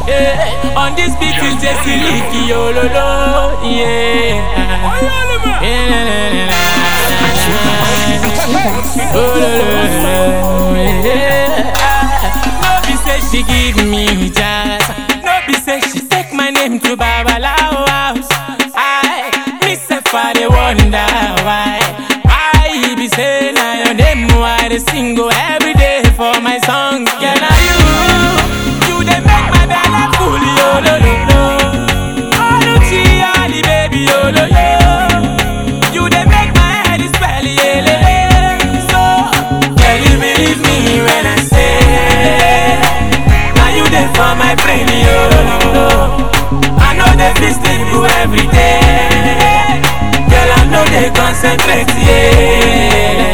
On this beat is just Leaky, yo, lo, lo, yeah. No be say she give me jazz, no be say she take my name to Babalawo house. I myself I dey wonder why he be say na your name why they sing go every day for my songs. Can I you dey make my belly full, yo lo lo lo. Oluchi Ali baby, yo lo lo. You dey make my head spell, yeah le le. So can you believe me when I say now you dey for my brain, yo lo lo. I know they feel stable every day. Girl, I know they concentrate, yeah.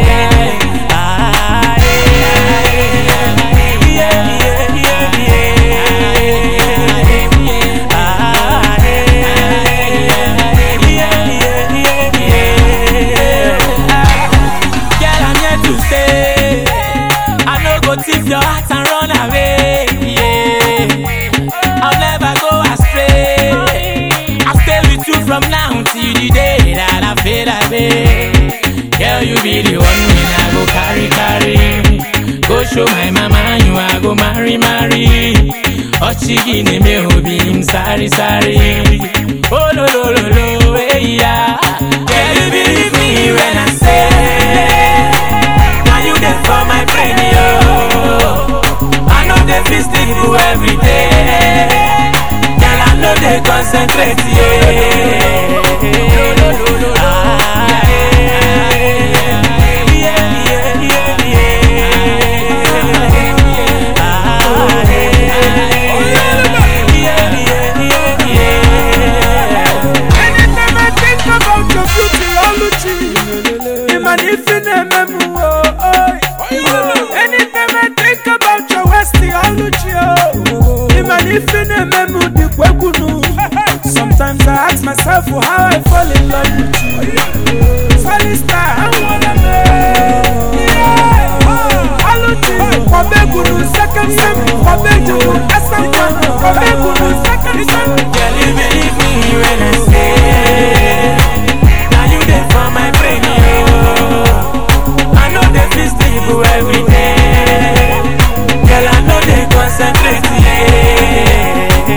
If your heart and run away, yeah, I'll never go astray. I'll stay with you from now till the day that I fade away. Girl, you be the one when I go carry. Go show my mama you I go marry. Ochigine me obi him sorry. Oh lo lo lo lo, yeah. Girl, you believe me when I say now you there for my brain, yo. They stable every day. Girl, I know they concentrate, yeah. Anytime I think about your beauty, Oluchi, imagine anytime I think about your Westie, Oluchi, sometimes I ask myself how I fall in love with you. Solid star, I wanna know. Oluchi, Kwabegunu, second sem, Kwabegunu, Asam, Kwabegunu, second sem. Girl, you believe me when I say now you there for my brain, yo. I know they feel stable every day. Girl, I know they concentrate, yeah.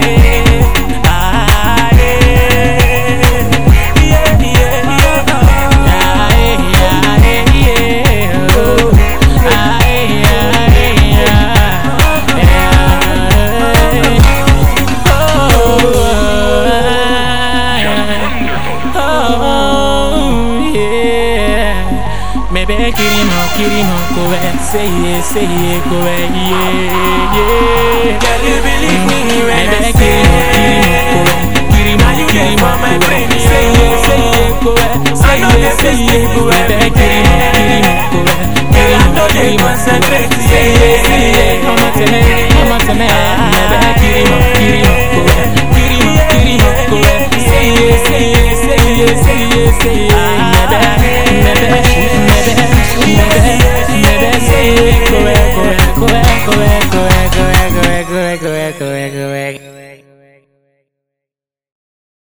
Maybe Kirimo, go and say it, go and yeah. Girl, you believe me when I say Kirimo, you get for my brain, say it, go and say it, go and Kirimo, go and girl, I know they concentrate, say it, come on to me, Kirimo, go and Kirimo, go and say it,